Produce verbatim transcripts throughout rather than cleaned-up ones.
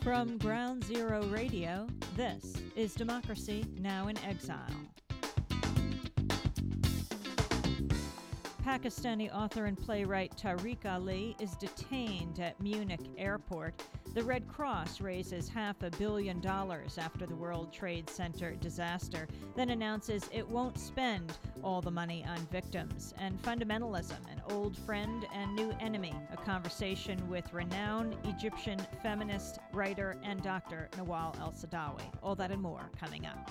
From Ground Zero Radio, this is Democracy Now! In Exile. Pakistani author and playwright Tariq Ali is detained at Munich airport. The Red Cross raises half a billion dollars after the World Trade Center disaster, then announces it won't spend all the money on victims. And fundamentalism, an old friend and new enemy, a conversation with renowned Egyptian feminist, writer, and doctor Nawal El-Saadawi. All that and more coming up.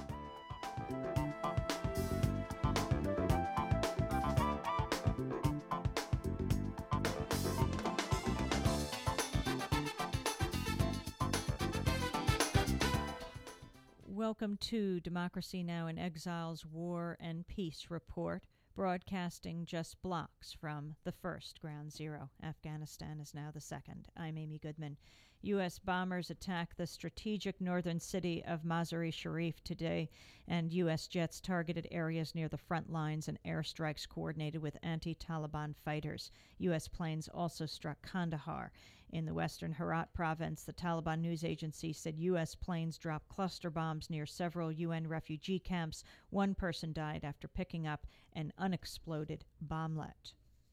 Welcome to Democracy Now! In Exile's War and Peace Report, broadcasting just blocks from the first Ground Zero. Afghanistan is now the second. I'm Amy Goodman. U S bombers attacked the strategic northern city of Mazar-e-Sharif today, and U S jets targeted areas near the front lines and airstrikes coordinated with anti-Taliban fighters. U S planes also struck Kandahar. In the western Herat province, the Taliban news agency said U S planes dropped cluster bombs near several U N refugee camps. One person died after picking up an unexploded bomblet.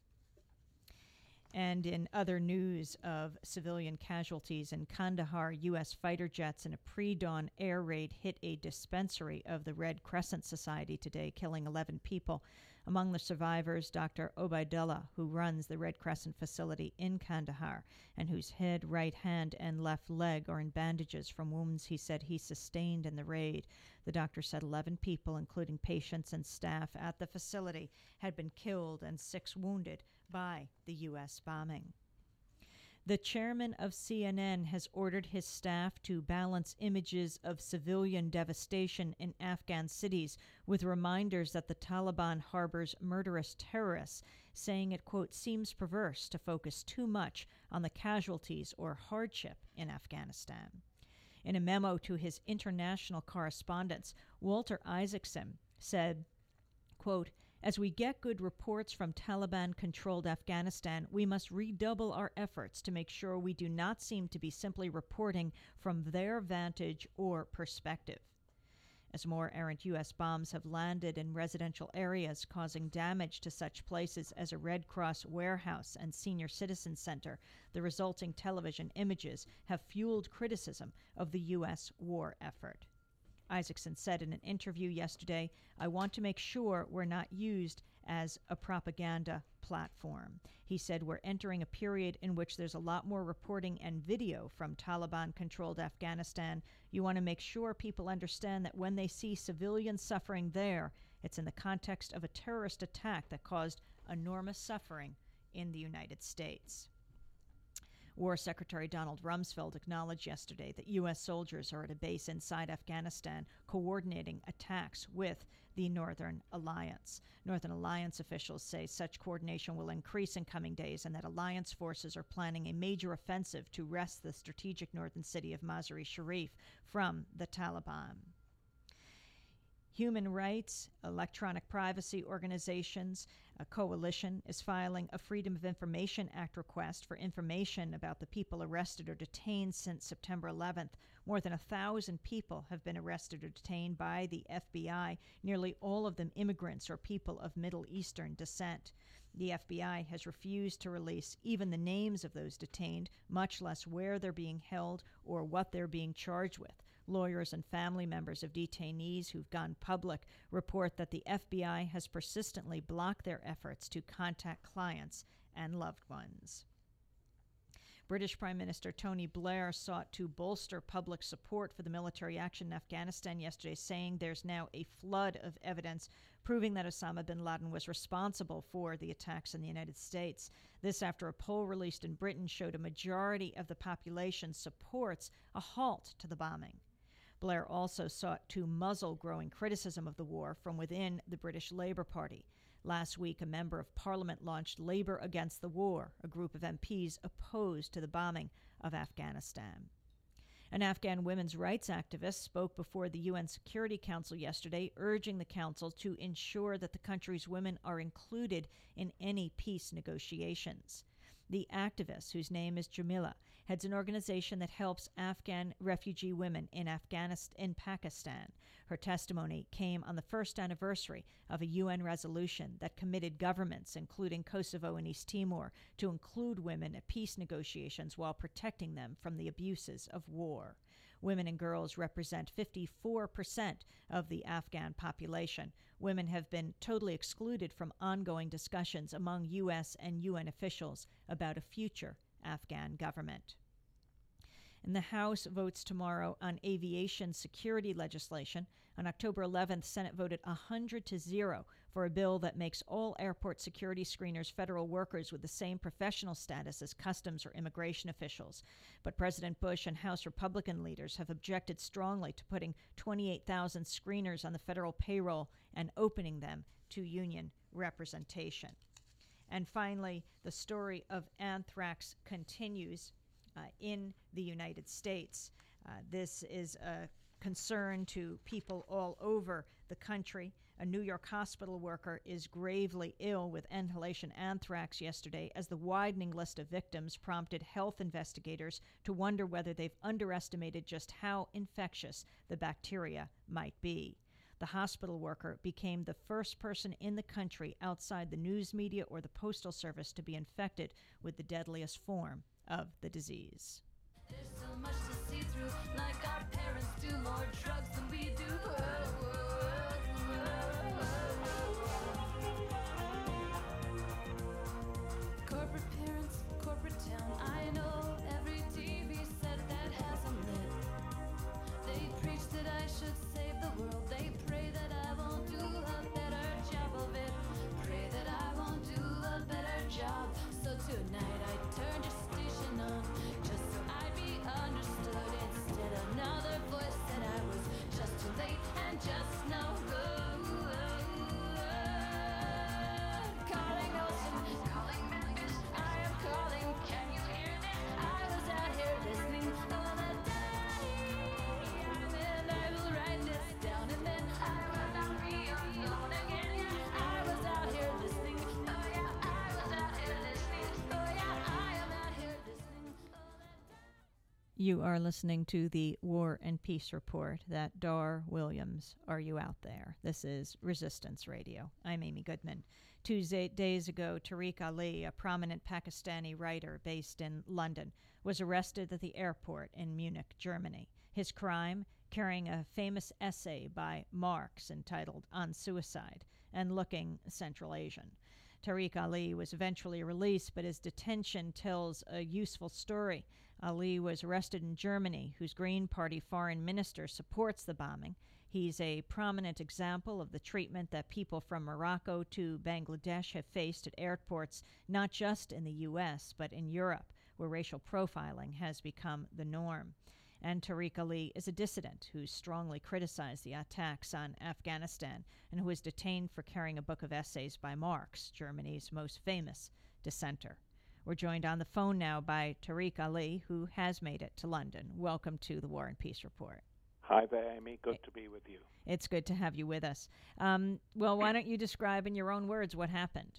And in other news of civilian casualties in Kandahar, U S fighter jets in a pre-dawn air raid hit a dispensary of the Red Crescent Society today, killing eleven people. Among the survivors, Doctor Obaidullah, who runs the Red Crescent facility in Kandahar, and whose head, right hand, and left leg are in bandages from wounds he said he sustained in the raid. The doctor said eleven people, including patients and staff at the facility, had been killed and six wounded by the U S bombing. The chairman of C N N has ordered his staff to balance images of civilian devastation in Afghan cities with reminders that the Taliban harbors murderous terrorists, saying it, quote, seems perverse to focus too much on the casualties or hardship in Afghanistan. In a memo to his international correspondents, Walter Isaacson said, quote, as we get good reports from Taliban-controlled Afghanistan, we must redouble our efforts to make sure we do not seem to be simply reporting from their vantage or perspective. As more errant U S bombs have landed in residential areas, causing damage to such places as a Red Cross warehouse and senior citizen center, the resulting television images have fueled criticism of the U S war effort. Isaacson said in an interview yesterday, I want to make sure we're not used as a propaganda platform. He said we're entering a period in which there's a lot more reporting and video from Taliban-controlled Afghanistan. You want to make sure people understand that when they see civilian suffering there, it's in the context of a terrorist attack that caused enormous suffering in the United States. War Secretary Donald Rumsfeld acknowledged yesterday that U S soldiers are at a base inside Afghanistan coordinating attacks with the Northern Alliance. Northern Alliance officials say such coordination will increase in coming days and that alliance forces are planning a major offensive to wrest the strategic northern city of Mazar-e-Sharif from the Taliban. Human rights, electronic privacy organizations, a coalition is filing a Freedom of Information Act request for information about the people arrested or detained since September eleventh. More than a thousand people have been arrested or detained by the F B I, nearly all of them immigrants or people of Middle Eastern descent. The F B I has refused to release even the names of those detained, much less where they're being held or what they're being charged with. Lawyers and family members of detainees who've gone public report that the F B I has persistently blocked their efforts to contact clients and loved ones. British Prime Minister Tony Blair sought to bolster public support for the military action in Afghanistan yesterday, saying there's now a flood of evidence proving that Osama bin Laden was responsible for the attacks in the United States. This after a poll released in Britain showed a majority of the population supports a halt to the bombing. Blair also sought to muzzle growing criticism of the war from within the British Labour Party. Last week, a member of Parliament launched Labour Against the War, a group of M Ps opposed to the bombing of Afghanistan. An Afghan women's rights activist spoke before the U N Security Council yesterday, urging the council to ensure that the country's women are included in any peace negotiations. The activist, whose name is Jamila, heads an organization that helps Afghan refugee women in Afghanistan, in Pakistan. Her testimony came on the first anniversary of a U N resolution that committed governments, including Kosovo and East Timor, to include women at peace negotiations while protecting them from the abuses of war. Women and girls represent fifty-four percent of the Afghan population. Women have been totally excluded from ongoing discussions among U S and U N officials about a future Afghan government. And the House votes tomorrow on aviation security legislation. On October eleventh, Senate voted one hundred to zero for a bill that makes all airport security screeners federal workers with the same professional status as customs or immigration officials. But President Bush and House Republican leaders have objected strongly to putting twenty-eight thousand screeners on the federal payroll and opening them to union representation. And finally, the story of anthrax continues uh, in the United States. Uh, this is a concern to people all over the country. A New York hospital worker is gravely ill with inhalation anthrax yesterday as the widening list of victims prompted health investigators to wonder whether they've underestimated just how infectious the bacteria might be. The hospital worker became the first person in the country outside the news media or the Postal Service to be infected with the deadliest form of the disease. There's so much to see through, like our parents do more drugs than we do. Corporate parents, corporate town, I know every T V set that has them lit. They preach that I should save the world, they pray that I won't do a better job of it. Pray that I won't do a better job. So tonight I turned your station on, just so I'd be understood. Instead another voice said I was just too late and just no good. Calling ocean, calling Memphis, I am calling. Can you hear this? I was out here listening all the time, and I will write this down, and then I will not be alone again. I was out here listening. Oh yeah, I was out here listening. Oh yeah, I am out here listening all the time. You are listening to the War and Peace Report. That Dar Williams, are you out there? This is Resistance Radio. I'm Amy Goodman. Two days ago, Tariq Ali, a prominent Pakistani writer based in London, was arrested at the airport in Munich, Germany. His crime? Carrying a famous essay by Marx entitled On Suicide and looking Central Asian. Tariq Ali was eventually released, but his detention tells a useful story. Ali was arrested in Germany, whose Green Party foreign minister supports the bombing. He's a prominent example of the treatment that people from Morocco to Bangladesh have faced at airports, not just in the U S, but in Europe, where racial profiling has become the norm. And Tariq Ali is a dissident who strongly criticized the attacks on Afghanistan and who was detained for carrying a book of essays by Marx, Germany's most famous dissenter. We're joined on the phone now by Tariq Ali, who has made it to London. Welcome to the War and Peace Report. Hi there, Amy. Good to be with you. It's good to have you with us. Um, well, why don't you describe in your own words what happened?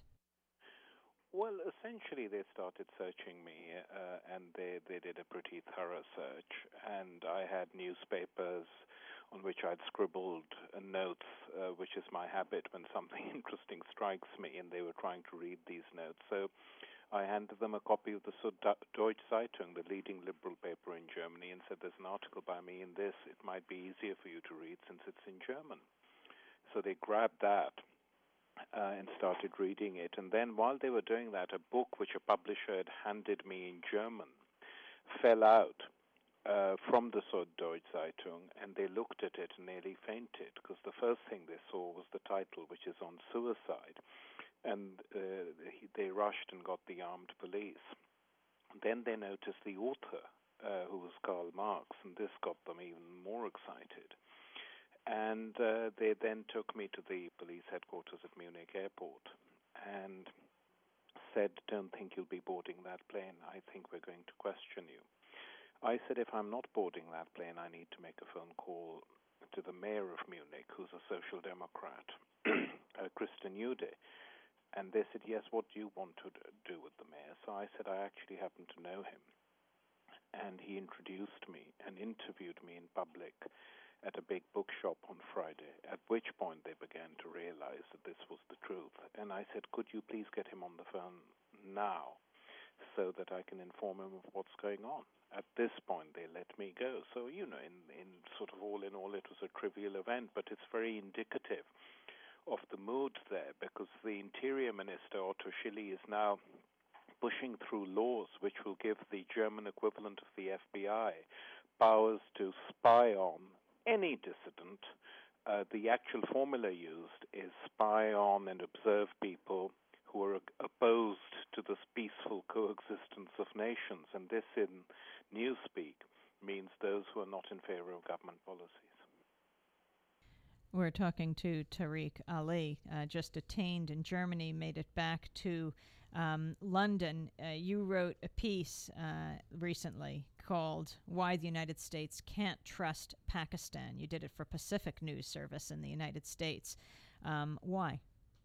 Well, essentially, they started searching me, uh, and they, they did a pretty thorough search. And I had newspapers on which I'd scribbled uh, notes, uh, which is my habit when something interesting strikes me, and they were trying to read these notes. So I handed them a copy of the Süddeutsche Zeitung, the leading liberal paper in Germany, and said, there's an article by me in this. It might be easier for you to read since it's in German. So they grabbed that uh, and started reading it. And then while they were doing that, a book which a publisher had handed me in German fell out uh, from the Süddeutsche Zeitung, and they looked at it and nearly fainted, because the first thing they saw was the title, which is on suicide. And uh, they rushed and got the armed police. Then they noticed the author, uh, who was Karl Marx, and this got them even more excited. And uh, they then took me to the police headquarters at Munich Airport and said, don't think you'll be boarding that plane. I think we're going to question you. I said, if I'm not boarding that plane, I need to make a phone call to the mayor of Munich, who's a social democrat, uh, Christian Ude. And they said, yes, what do you want to do with the mayor? So I said, I actually happen to know him. And he introduced me and interviewed me in public at a big bookshop on Friday, at which point they began to realize that this was the truth. And I said, could you please get him on the phone now so that I can inform him of what's going on? At this point, they let me go. So, you know, in, in sort of all in all, it was a trivial event, but it's very indicative of the mood there, because the Interior Minister, Otto Schily, is now pushing through laws which will give the German equivalent of the F B I powers to spy on any dissident. Uh, the actual formula used is spy on and observe people who are opposed to this peaceful coexistence of nations. And this, in newspeak, means those who are not in favor of government policies. We're talking to Tariq Ali, uh, just detained in Germany, made it back to um, London. Uh, you wrote a piece uh, recently called Why the United States Can't Trust Pakistan. You did it for Pacific News Service in the United States. Um, why?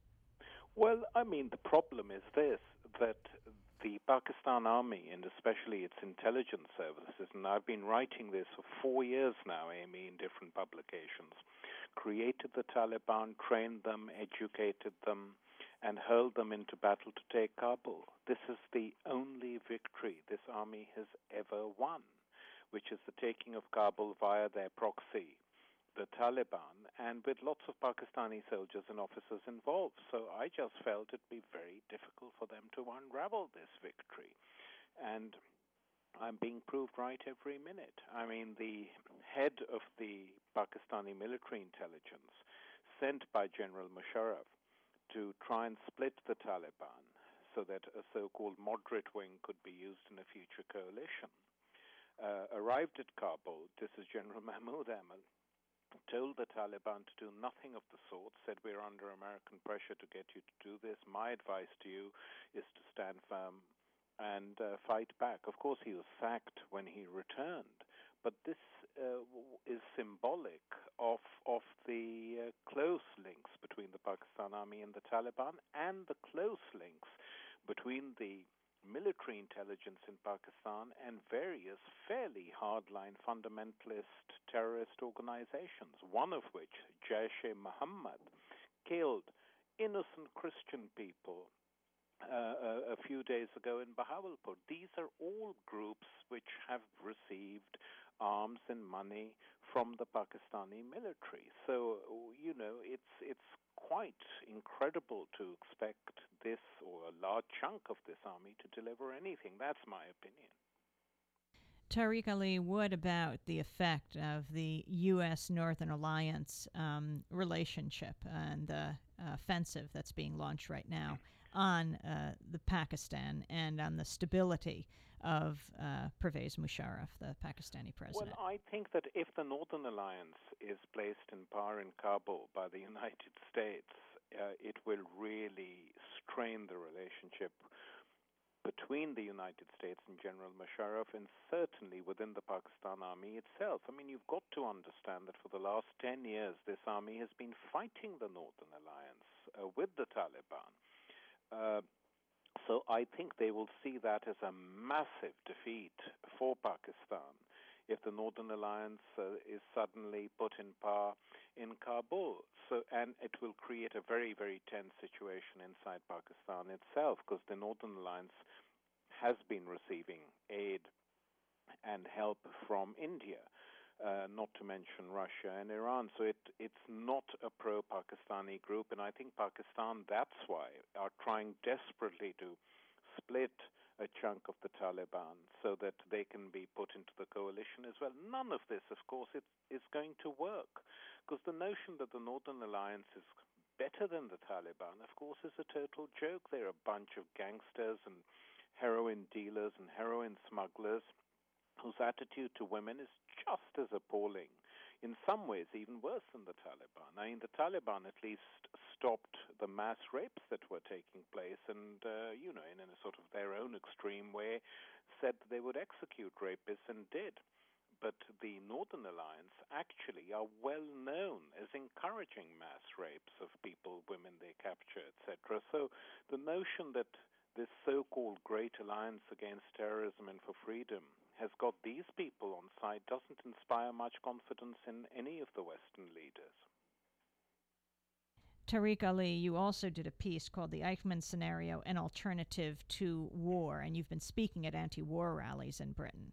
Well, I mean, the problem is this, that the Pakistan Army, and especially its intelligence services, and I've been writing this for four years now, Amy, in different publications, created the Taliban, trained them, educated them, and hurled them into battle to take Kabul. This is the only victory this army has ever won, which is the taking of Kabul via their proxy, the Taliban, and with lots of Pakistani soldiers and officers involved. So I just felt it'd be very difficult for them to unravel this victory. And I'm being proved right every minute. I mean, the head of the Pakistani military intelligence, sent by General Musharraf to try and split the Taliban so that a so-called moderate wing could be used in a future coalition, uh, arrived at Kabul. This is General Mahmoud Ahmad, told the Taliban to do nothing of the sort, said, we're under American pressure to get you to do this. My advice to you is to stand firm and uh, fight back. Of course, he was sacked when he returned, but this uh, is symbolic of of the uh, close links between the Pakistan Army and the Taliban, and the close links between the military intelligence in Pakistan and various fairly hardline fundamentalist terrorist organizations, one of which, Jaish-e-Mohammed, killed innocent Christian people Uh, a, a few days ago in Bahawalpur. These are all groups which have received arms and money from the Pakistani military. So, you know, it's it's quite incredible to expect this or a large chunk of this army to deliver anything. That's my opinion. Tariq Ali, what about the effect of the U S Northern Alliance um, relationship and the uh, offensive that's being launched right now on uh, the Pakistan and on the stability of uh, Pervez Musharraf, the Pakistani president? Well, I think that if the Northern Alliance is placed in power in Kabul by the United States, uh, it will really strain the relationship between the United States and General Musharraf, and certainly within the Pakistan Army itself. I mean, you've got to understand that for the last ten years, this army has been fighting the Northern Alliance uh, with the Taliban. Uh, so I think they will see that as a massive defeat for Pakistan if the Northern Alliance uh, is suddenly put in power in Kabul. So, and it will create a very, very tense situation inside Pakistan itself, because the Northern Alliance has been receiving aid and help from India, uh, not to mention Russia and Iran. So it, it's not a pro-Pakistani group, and I think Pakistan, that's why, are trying desperately to split a chunk of the Taliban so that they can be put into the coalition as well. None of this, of course, it, is going to work, because the notion that the Northern Alliance is better than the Taliban, of course, is a total joke. They're a bunch of gangsters and heroin dealers and heroin smugglers whose attitude to women is just as appalling, in some ways even worse than the Taliban. I mean, the Taliban at least stopped the mass rapes that were taking place and, uh, you know, in a sort of their own extreme way, said that they would execute rapists and did. but the Northern Alliance actually are well known as encouraging mass rapes of people, women they capture, et cetera. So the notion that this so-called Great Alliance Against Terrorism and for Freedom has got these people on side doesn't inspire much confidence in any of the Western leaders. Tariq Ali, you also did a piece called The Eichmann Scenario, an Alternative to War, and you've been speaking at anti-war rallies in Britain.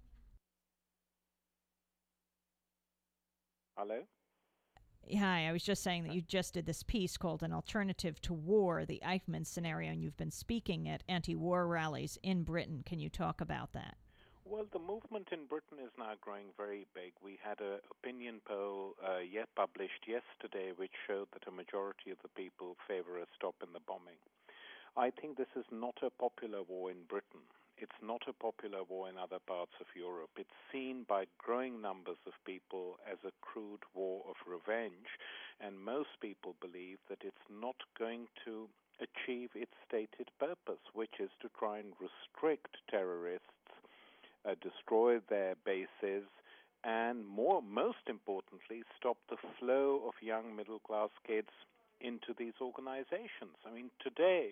Hello? Hi, I was just saying that you just did this piece called An Alternative to War, the Eichmann Scenario, and you've been speaking at anti-war rallies in Britain. Can you talk about that? Well, the movement in Britain is now growing very big. We had an opinion poll uh, yet published yesterday which showed that a majority of the people favor a stop in the bombing. I think this is not a popular war in Britain. It's not a popular war in other parts of Europe. It's seen by growing numbers of people as a crude war of revenge, and most people believe that it's not going to achieve its stated purpose, which is to try and restrict terrorists, uh, destroy their bases, and more, most importantly, stop the flow of young middle-class kids into these organizations. I mean, today,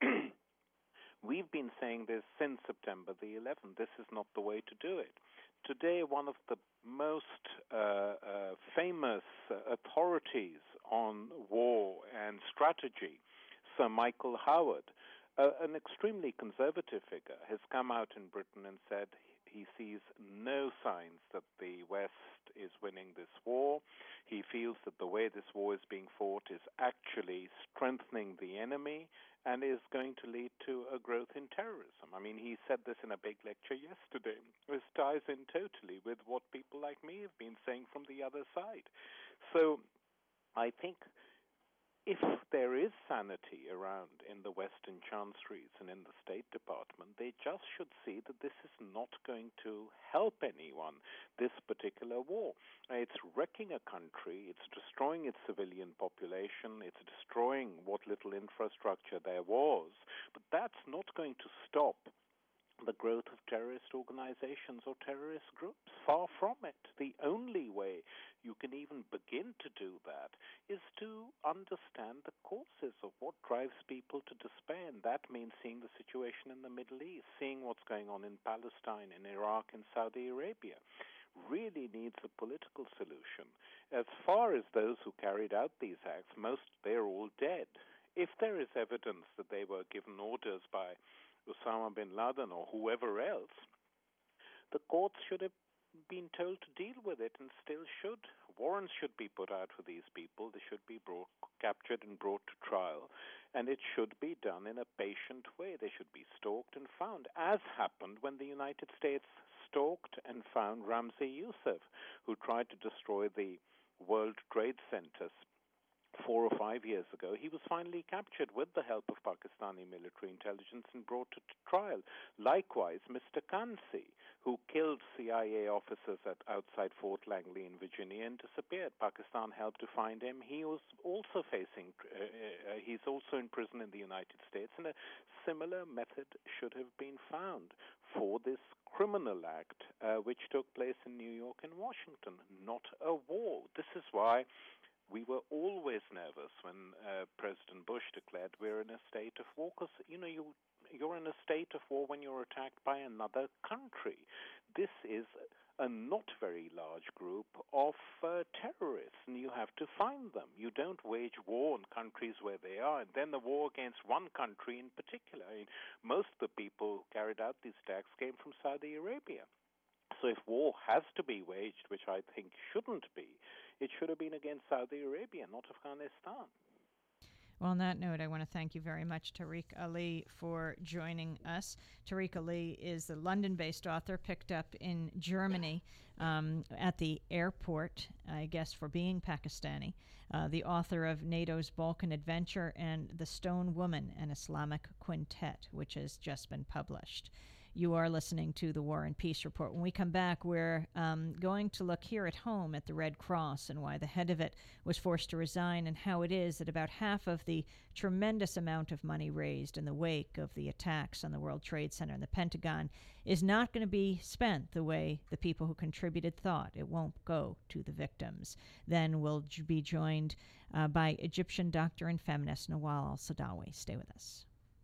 we've been saying this since September the eleventh. This is not the way to do it. Today, one of the most uh, uh, famous uh, authorities on war and strategy, Sir Michael Howard, uh, an extremely conservative figure, has come out in Britain and said he sees no signs that the West is winning this war. He feels that the way this war is being fought is actually strengthening the enemy and is going to lead to a growth in terrorism. I mean, he said this in a big lecture yesterday. This ties in totally with what people like me have been saying from the other side. So I think if there is sanity around in the Western chancelleries and in the State Department, they just should see that this is not going to help anyone, this particular war. It's wrecking a country, it's destroying its civilian population, it's destroying what little infrastructure there was, but that's not going to stop the growth of terrorist organizations or terrorist groups. Far from it. The only way you can even begin to do that is to understand the causes of what drives people to despair, and that means seeing the situation in the Middle East, seeing what's going on in Palestine, in Iraq, and Saudi Arabia. Really needs a political solution. As far as those who carried out these acts, most, they're all dead. If there is evidence that they were given orders by Osama bin Laden or whoever else, the courts should have been told to deal with it and still should. Warrants should be put out for these people. They should be brought, captured and brought to trial, and it should be done in a patient way. They should be stalked and found, as happened when the United States stalked and found Ramzi Youssef, who tried to destroy the World Trade Centers four or five years ago. He was finally captured with the help of Pakistani military intelligence and brought to trial. Likewise, Mister Kansi, who killed C I A officers at outside Fort Langley in Virginia and disappeared. Pakistan helped to find him. He was also facing, uh, uh, he's also in prison in the United States, and a similar method should have been found for this criminal act, uh, which took place in New York and Washington, not a war. This is why we were always nervous when uh, President Bush declared we're in a state of war, because, you know, you, you're in a state of war when you're attacked by another country. This is a not very large group of uh, terrorists, and you have to find them. You don't wage war on countries where they are, and then the war against one country in particular. I mean, most of the people who carried out these attacks came from Saudi Arabia. So if war has to be waged, which I think shouldn't be, it should have been against Saudi Arabia, not Afghanistan. Well, on that note, I want to thank you very much, Tariq Ali, for joining us. Tariq Ali is the London-based author picked up in Germany um, at the airport, I guess, for being Pakistani. Uh, the author of NATO's Balkan Adventure and The Stone Woman, an Islamic Quintet, which has just been published. You are listening to the War and Peace Report. When we come back, we're um, going to look here at home at the Red Cross and why the head of it was forced to resign, and how it is that about half of the tremendous amount of money raised in the wake of the attacks on the World Trade Center and the Pentagon is not going to be spent the way the people who contributed thought. It won't go to the victims. Then we'll j- be joined uh, by Egyptian doctor and feminist Nawal al-Saadawi. Stay with us.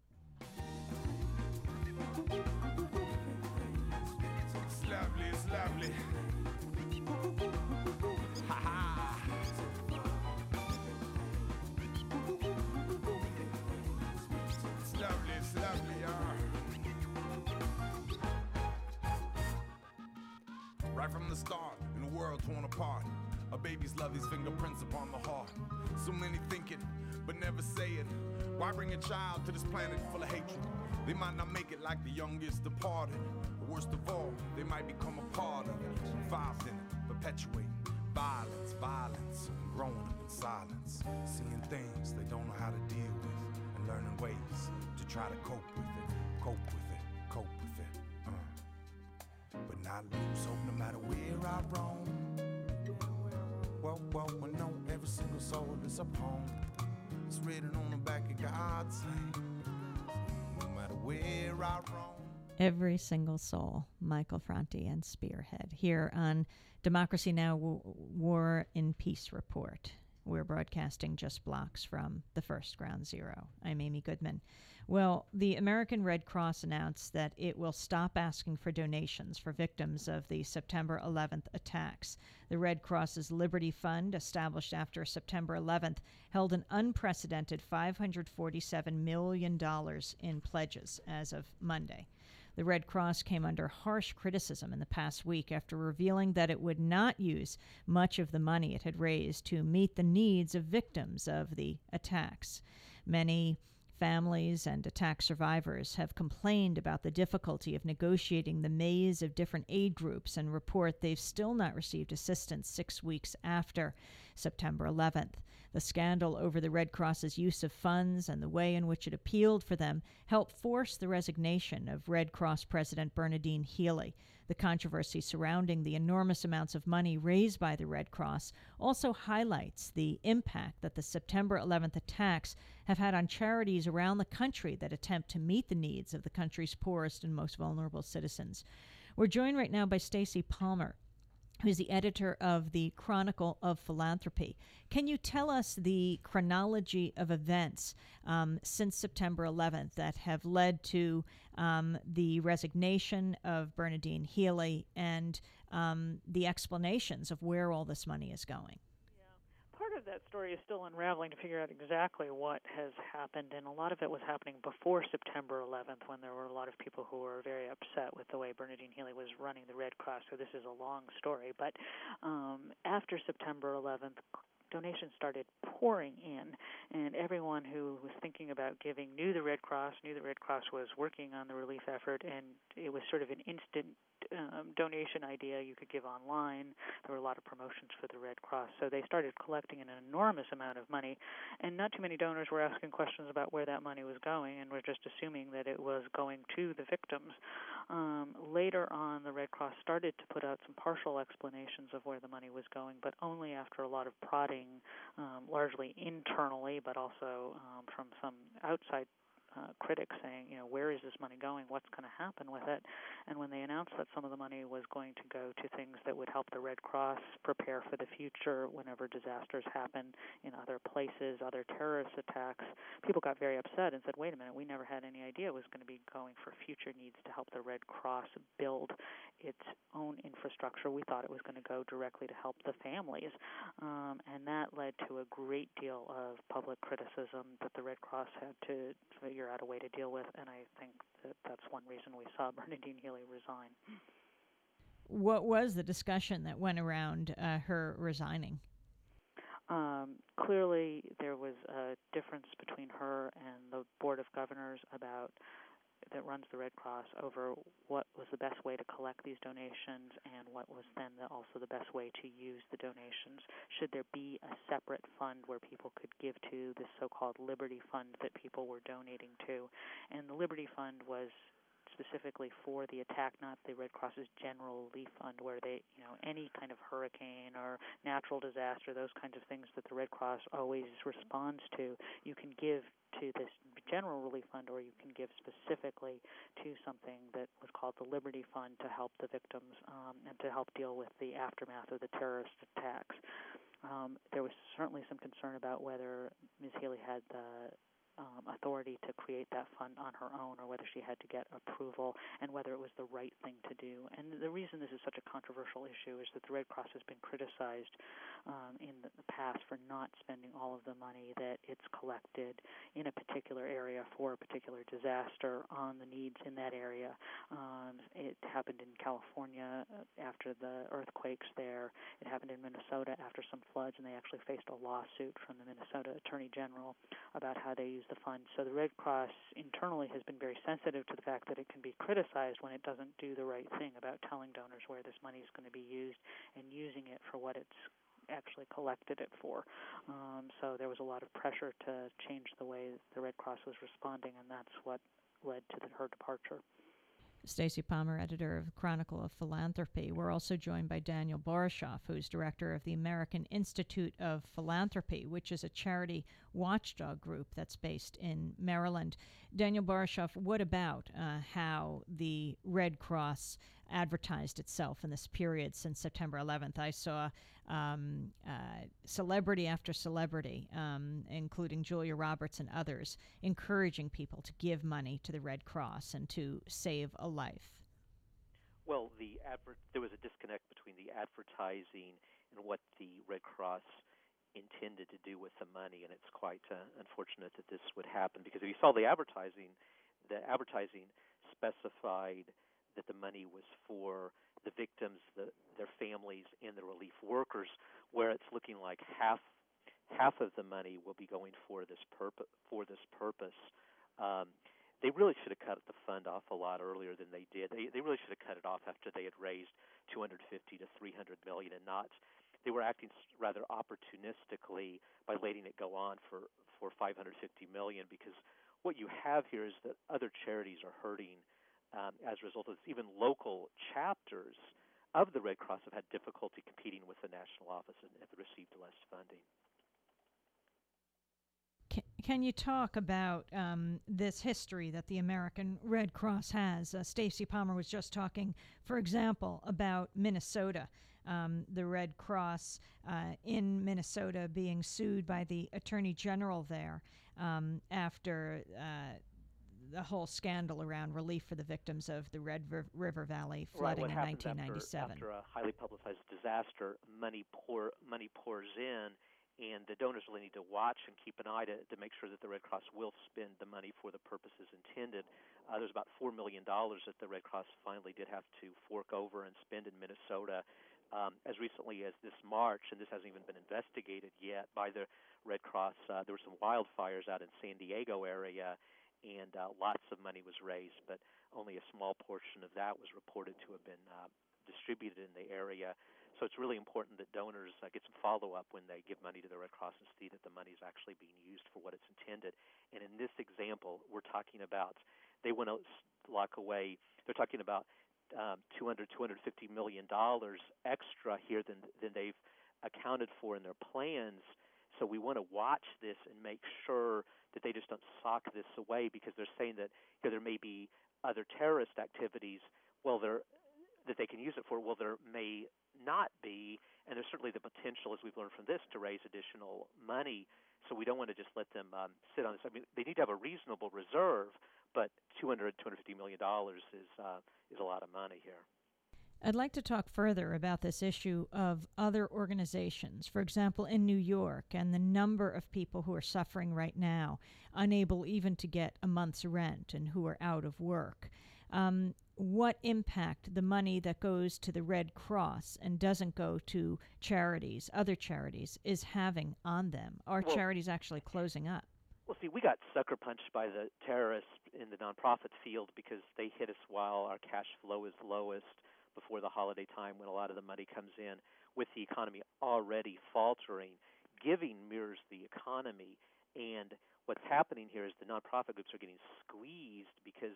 It's lovely, it's lovely. Ha ha. It's lovely, it's lovely, y'all. Right from the start, in a world torn apart, a baby's love his fingerprints upon the heart. So many thinking, but never saying. Why bring a child to this planet full of hatred? They might not make it like the youngest departed. Or worst of all, they might become a part of it, involved in it, perpetuating violence, violence, and growing up in silence, seeing things they don't know how to deal with, and learning ways to try to cope with it, cope with it, cope with it. Uh. But not lose hope no matter where I roam. Well, well, we know every single soul is a poem. It's written on the back of God's hand. No matter where I roam. Every single soul, Michael Franti and Spearhead, here on Democracy Now! W- War and Peace Report. We're broadcasting just blocks from the first Ground Zero. I'm Amy Goodman. Well, the American Red Cross announced that it will stop asking for donations for victims of the September eleventh attacks. The Red Cross's Liberty Fund, established after September eleventh, held an unprecedented five hundred forty-seven million dollars in pledges as of Monday. The Red Cross came under harsh criticism in the past week after revealing that it would not use much of the money it had raised to meet the needs of victims of the attacks. Many families and attack survivors have complained about the difficulty of negotiating the maze of different aid groups and report they've still not received assistance six weeks after September eleventh. The scandal over the Red Cross's use of funds and the way in which it appealed for them helped force the resignation of Red Cross President Bernadine Healy. The controversy surrounding the enormous amounts of money raised by the Red Cross also highlights the impact that the September eleventh attacks have had on charities around the country that attempt to meet the needs of the country's poorest and most vulnerable citizens. We're joined right now by Stacey Palmer, who's the editor of the Chronicle of Philanthropy. Can you tell us the chronology of events um, since September eleventh that have led to um, the resignation of Bernadine Healy and um, the explanations of where all this money is going? Part of that story is still unraveling to figure out exactly what has happened, and a lot of it was happening before September eleventh, when there were a lot of people who were very upset with the way Bernadine Healy was running the Red Cross. So this is a long story, but um, after September eleventh, donations started pouring in, and everyone who was thinking about giving knew the Red Cross, knew the Red Cross was working on the relief effort, and it was sort of an instant um, donation idea you could give online. There were a lot of promotions for the Red Cross, so they started collecting an enormous amount of money, and not too many donors were asking questions about where that money was going, and were just assuming that it was going to the victims. Um, later on, the Red Cross started to put out some partial explanations of where the money was going, but only after a lot of prodding, um, largely internally, but also um, from some outside Uh, critics saying, you know, where is this money going? What's going to happen with it? And when they announced that some of the money was going to go to things that would help the Red Cross prepare for the future whenever disasters happen in other places, other terrorist attacks, people got very upset and said, wait a minute, we never had any idea it was going to be going for future needs to help the Red Cross build its own infrastructure. We thought it was going to go directly to help the families. Um, and that led to a great deal of public criticism that the Red Cross had to figure out a way to deal with, and I think that that's one reason we saw Bernadine Healy resign. What was the discussion that went around uh, her resigning? Um, clearly, there was a difference between her and the Board of Governors about that runs the Red Cross over what was the best way to collect these donations and what was then the, also the best way to use the donations. Should there be a separate fund where people could give to this so-called Liberty Fund that people were donating to? And the Liberty Fund was specifically for the attack, not the Red Cross's general relief fund, where they, you know, any kind of hurricane or natural disaster, those kinds of things that the Red Cross always responds to, you can give to this general relief fund, or you can give specifically to something that was called the Liberty Fund to help the victims um, and to help deal with the aftermath of the terrorist attacks. Um, there was certainly some concern about whether Miz Healy had the Um, authority to create that fund on her own, or whether she had to get approval, and whether it was the right thing to do. And the reason this is such a controversial issue is that the Red Cross has been criticized um, in the past for not spending all of the money that it's collected in a particular area for a particular disaster on the needs in that area. Um, it happened in California after the earthquakes there. It happened in Minnesota after some floods, and they actually faced a lawsuit from the Minnesota Attorney General about how they use the fund. So the Red Cross internally has been very sensitive to the fact that it can be criticized when it doesn't do the right thing about telling donors where this money is going to be used and using it for what it's actually collected it for. Um, so there was a lot of pressure to change the way the Red Cross was responding, and that's what led to the, her departure. Stacy Palmer, editor of Chronicle of Philanthropy. We're also joined by Daniel Boroshoff, who's director of the American Institute of Philanthropy, which is a charity watchdog group that's based in Maryland. Daniel Boroshoff, what about uh, how the Red Cross advertised itself in this period since September eleventh? I saw um, uh, celebrity after celebrity, um, including Julia Roberts and others, encouraging people to give money to the Red Cross and to save a life. Well, the adver- there was a disconnect between the advertising and what the Red Cross intended to do with the money, and it's quite uh, unfortunate that this would happen, because if you saw the advertising, the advertising specified that the money was for the victims, the, their families, and the relief workers, where it's looking like half half of the money will be going for this purpose. For this purpose, um, they really should have cut the fund off a lot earlier than they did. They they really should have cut it off after they had raised two hundred fifty to three hundred million, and not. They were acting rather opportunistically by letting it go on for for five hundred fifty million, because what you have here is that other charities are hurting. Um, as a result of this, even local chapters of the Red Cross have had difficulty competing with the national office and have received less funding. Can, can you talk about um, this history that the American Red Cross has? Uh, Stacy Palmer was just talking, for example, about Minnesota. Um, the Red Cross uh, in Minnesota being sued by the Attorney General there um, after uh, the whole scandal around relief for the victims of the Red River Valley flooding right, in nineteen ninety-seven. After, after a highly publicized disaster, money pour money pours in, and the donors really need to watch and keep an eye to, to make sure that the Red Cross will spend the money for the purposes intended. Uh, there's about four million dollars that the Red Cross finally did have to fork over and spend in Minnesota um, as recently as this March, and this hasn't even been investigated yet by the Red Cross. Uh, there were some wildfires out in San Diego area, and uh, lots of money was raised, but only a small portion of that was reported to have been uh, distributed in the area. So it's really important that donors uh, get some follow-up when they give money to the Red Cross and see that the money is actually being used for what it's intended. And in this example, we're talking about, they want to lock away, they're talking about um, two hundred, two hundred fifty million dollars extra here than, than they've accounted for in their plans. So we want to watch this and make sure that they just don't sock this away, because they're saying that, you know, there may be other terrorist activities, well, there that they can use it for. Well, there may not be, and there's certainly the potential, as we've learned from this, to raise additional money. So we don't want to just let them um, sit on this. I mean, they need to have a reasonable reserve, but two hundred, two hundred fifty million dollars is uh, is a lot of money here. I'd like to talk further about this issue of other organizations, for example, in New York, and the number of people who are suffering right now, unable even to get a month's rent and who are out of work. Um, what impact the money that goes to the Red Cross and doesn't go to charities, other charities, is having on them? Are well, charities actually closing up? Well, see, we got sucker punched by the terrorists in the nonprofit field because they hit us while our cash flow is lowest, before the holiday time when a lot of the money comes in, with the economy already faltering. Giving mirrors the economy, and what's happening here is the nonprofit groups are getting squeezed because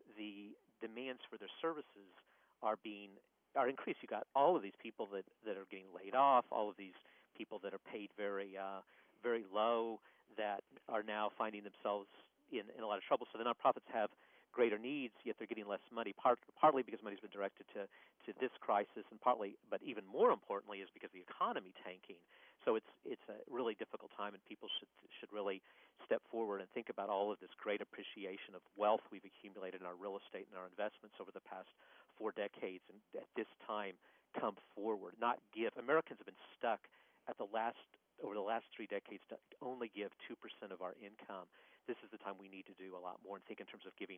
the demands for their services are being are increased. You got all of these people that, that are getting laid off, all of these people that are paid very uh, very low that are now finding themselves in, in a lot of trouble. So the nonprofits have greater needs, yet they're getting less money, part, partly because money's been directed to, to this crisis, and partly, but even more importantly, is because the economy tanking. So it's it's a really difficult time, and people should should really step forward and think about all of this great appreciation of wealth we've accumulated in our real estate and our investments over the past four decades, and at this time come forward, not give. Americans have been stuck at the last over the last three decades to only give two percent of our income. This is the time we need to do a lot more and think in terms of giving.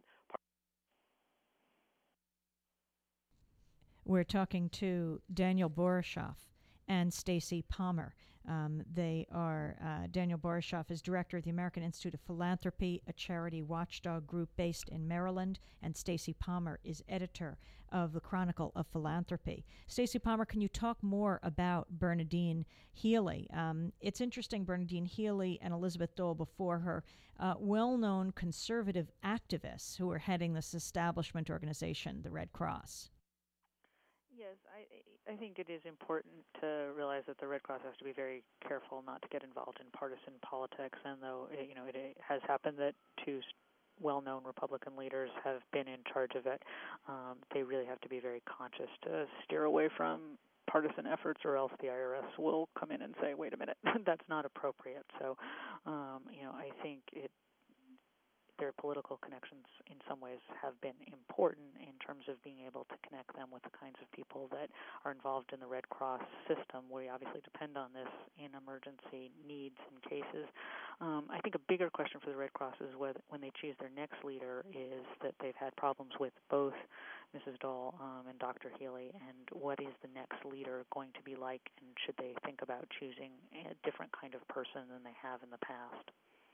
We're talking to Daniel Boroshoff and Stacy Palmer. Um, they are, uh, Daniel Boroshoff is director of the American Institute of Philanthropy, a charity watchdog group based in Maryland, and Stacy Palmer is editor of the Chronicle of Philanthropy. Stacy Palmer, can you talk more about Bernadine Healy? Um, it's interesting, Bernadine Healy and Elizabeth Dole before her, uh, well-known conservative activists who are heading this establishment organization, the Red Cross. Yes, I I think it is important to realize that the Red Cross has to be very careful not to get involved in partisan politics. And though it, you know it, it has happened that two well-known Republican leaders have been in charge of it, um, they really have to be very conscious to steer away from partisan efforts, or else the I R S will come in and say, "Wait a minute, that's not appropriate." So, um, you know, I think it. Their political connections in some ways have been important in terms of being able to connect them with the kinds of people that are involved in the Red Cross system. We obviously depend on this in emergency needs and cases. Um, I think a bigger question for the Red Cross is whether, when they choose their next leader, is that they've had problems with both Missus Dahl um, and Doctor Healy, and what is the next leader going to be like, and should they think about choosing a different kind of person than they have in the past?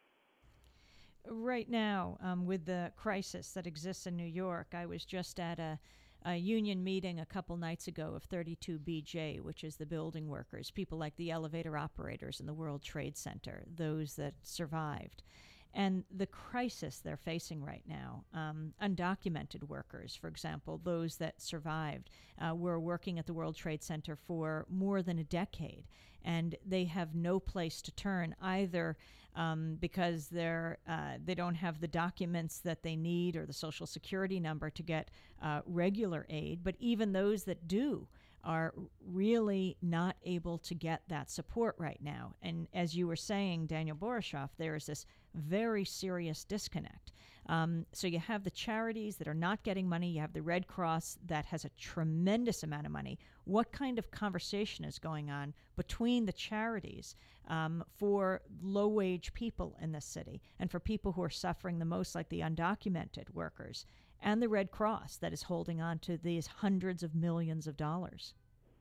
Right now, um, with the crisis that exists in New York, I was just at a, a union meeting a couple nights ago of thirty-two B J, which is the building workers, people like the elevator operators in the World Trade Center, those that survived. And the crisis they're facing right now, um, undocumented workers, for example, those that survived, uh, were working at the World Trade Center for more than a decade, and they have no place to turn, either um, because they're uh, they don't have the documents that they need or the Social Security number to get uh, regular aid, but even those that do are really not able to get that support right now. And as you were saying, Daniel Boroshoff, there is this very serious disconnect. Um, so you have the charities that are not getting money. You have the Red Cross that has a tremendous amount of money. What kind of conversation is going on between the charities um, for low-wage people in this city and for people who are suffering the most, like the undocumented workers, and the Red Cross that is holding on to these hundreds of millions of dollars?